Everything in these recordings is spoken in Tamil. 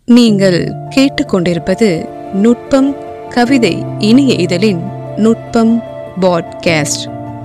நீங்கள் கேட்டுக்கொண்டிருப்பது நுட்பம் கவிதை இணைய இதழின் நுட்பம் பாட்காஸ்ட்.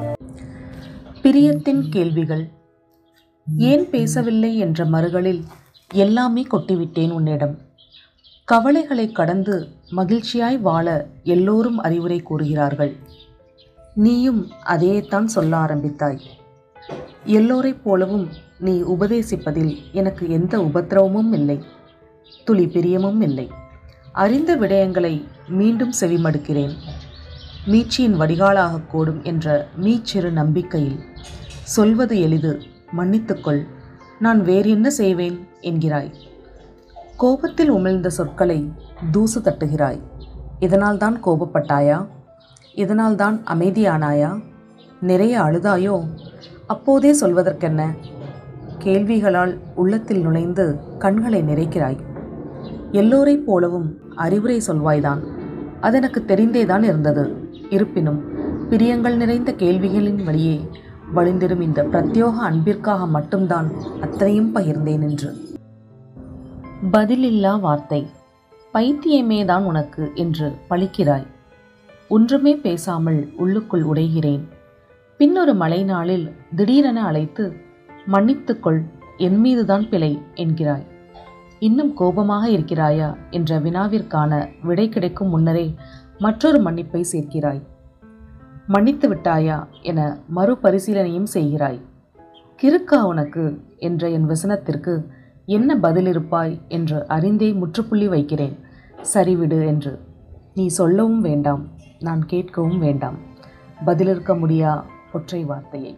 பிரியத்தின் கேள்விகள். ஏன் பேசவில்லை என்ற மறுகளில் எல்லாமே கொட்டிவிட்டேன் உன்னிடம். கவலைகளை கடந்து மகிழ்ச்சியாய் வாழ எல்லோரும் அறிவுரை கூறுகிறார்கள். நீயும் அதையேத்தான் சொல்ல ஆரம்பித்தாய். எல்லோரைப் போலவும் நீ உபதேசிப்பதில் எனக்கு எந்த உபத்திரவமும் இல்லை, துளி பிரியமும் இல்லை. அறிந்த விடயங்களை மீண்டும் செவிமடுக்கிறேன். மீட்சியின் வடிகாலாக கூடும் என்ற மீச்சிறு நம்பிக்கையில் சொல்வது எளிது, மன்னித்துக்கொள், நான் வேறு என்ன செய்வேன் என்கிறாய். கோபத்தில் உமிழ்ந்த சொற்களை தூசு தட்டுகிறாய். இதனால்தான் கோபப்பட்டாயா? இதனால்தான் அமைதியானாயா? நிறைய அழுதாயோ? அப்போதே சொல்வதற்கென்ன? கேள்விகளால் உள்ளத்தில் நுழைந்து கண்களை நிறைக்கிறாய். எல்லோரைப் போலவும் அறிவுரை சொல்வாய்தான், அதெனக்கு தெரிந்தேதான் இருந்தது. இருப்பினும் பிரியங்கள் நிறைந்த கேள்விகளின் வழியே வழிந்திடும் இந்த பிரத்யோக அன்பிற்காக மட்டும்தான் அத்தனையும் பகிர்ந்தேன் என்று. பதிலில்லா வார்த்தை. பைத்தியமேதான் உனக்கு என்று பழிக்கிறாய். ஒன்றுமே பேசாமல் உள்ளுக்குள் உடைகிறேன். பின்னொரு மழை நாளில் திடீரென அழைத்து மன்னித்துக்கொள், என் மீதுதான் பிழை என்கிறாய். இன்னும் கோபமாக இருக்கிறாயா என்ற வினாவிற்கான விடை கிடைக்கும் முன்னரே மற்றொரு மன்னிப்பை சேர்க்கிறாய். மன்னித்து விட்டாயா என மறுபரிசீலனையும் செய்கிறாய். கிறுக்கா உனக்கு என்ற என் வசனத்திற்கு என்ன பதிலிருப்பாய் என்று அறிந்தே முற்றுப்புள்ளி வைக்கிறேன். சரிவிடு என்று நீ சொல்லவும் வேண்டாம், நான் கேட்கவும் வேண்டாம். பதிலிருக்க முடியா ஒற்றை வார்த்தையை.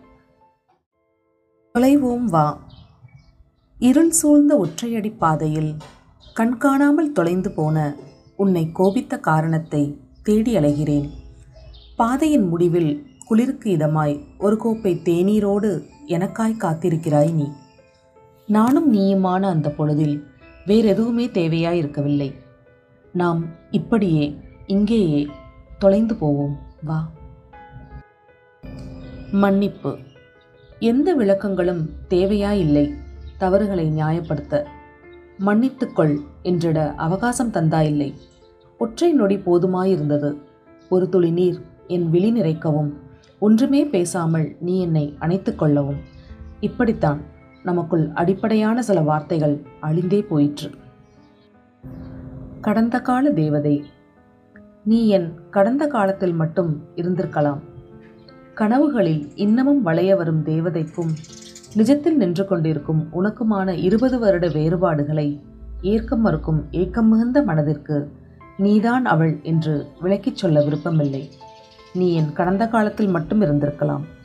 தொலைவோம் வா. இருள் சூழ்ந்த ஒற்றையடி பாதையில் கண்காணாமல் தொலைந்து போன உன்னை கோபித்த காரணத்தை தேடி அலைகிறேன். பாதையின் முடிவில் குளிருக்கு இதமாய் ஒரு கோப்பை தேநீரோடு எனக்காய் காத்திருக்கிறாய் நீ. நானும் நீயுமான அந்த பொழுதில் வேறெதுவுமே தேவையாய் இருக்கவில்லை. நாம் இப்படியே இங்கேயே தொலைந்து போவோம் வா. மன்னிப்பு. எந்த விளக்கங்களும் தேவையாயில்லை. தவறுகளை நியாயப்படுத்த மன்னித்துக்கொள் என்றிட அவகாசம் தந்தாயில்லை. ஒற்றை நொடி போதுமாயிருந்தது. ஒரு துளி நீர் என் விழி நிறைக்கவும், ஒன்றுமே பேசாமல் நீ என்னை அணைத்து கொள்ளவும். இப்படித்தான் நமக்குள் அடிப்படையான சில வார்த்தைகள் அழிந்தே போயிற்று. கடந்த கால தேவதை. நீ என் கடந்த காலத்தில் மட்டும் இருந்திருக்கலாம். கனவுகளில் இன்னமும் வளைய வரும் தேவதைக்கும் நிஜத்தில் நின்று கொண்டிருக்கும் உனக்குமான 20 வருட வேறுபாடுகளை ஏற்க மறுக்கும் ஏக்கம் மிகுந்த மனதிற்கு நீதான் அவள் என்று விளக்கிச் சொல்ல விருப்பமில்லை. நீ என் கடந்த காலத்தில் மட்டும் இருந்திருக்கலாம்.